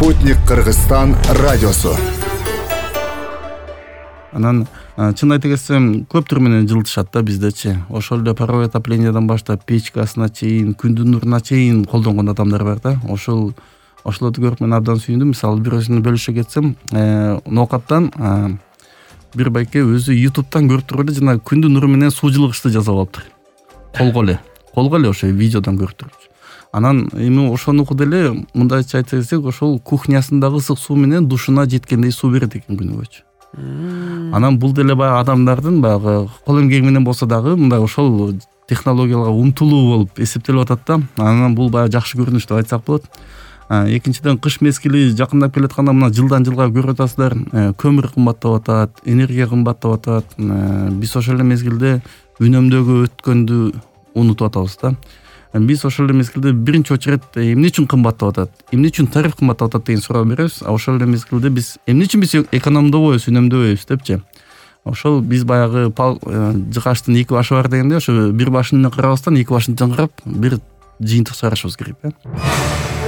Спутник Кыргызстан радиосу. Анан чын айта кетсем көптөр менен жылытышат да биздечи. Ошол эле паровой отоплениядан баштап печкасына чейин, күндүн нуруна чейин колдонгон адамдар бар да. Ошолорду көрүп мен абдан сүйүндүм. Мисалы бирөөсүн бөлүшө кетсем, ноокаттан бир байке өзү YouTube'дан көрүп туруп эле жана күндүн нуру менен суу жылгычты жасап алыптыр. Колго эле ошо видеодон көрүп туруп. Анан эми ошону окуп эле мындайча айта кетсек, ошол кухнясындагы ысык суу менен душуна жеткендей суу берет экен күнү бойчу. Анан бул деле баягы адамдардын баягы кол эмгеги менен болсо дагы мындай ошол технологияларга умтулуу болуп эсептелип атат да. Анан бул баягы жакшы көрүнүш деп айтсак болот. Экинчиден, кыш мезгили жакындап келатканда мына жылдан жылга көрүп атасыздар, көмүр кымбаттап атат, энергия кымбаттап атат. Биз ошол эле мезгилде үнөмдөгө өткөндү унутуп атабыз да. Биз ошол эле мезгилде биринчи очередь эмне үчүн кымбаттап атат, эмне үчүн тариф кымбаттап атат деген суроо беребиз. Ошол эле мезгилде биз эмне үчүн биз экономдобойбуз, үнөмдөбөйбүз депчи. Ошол биз баягы жыгачтын эки башы бар дегенде, ошо бир башын карабастан эки башын чыңкырап бир жыйынтык чыгарышыбыз керек да.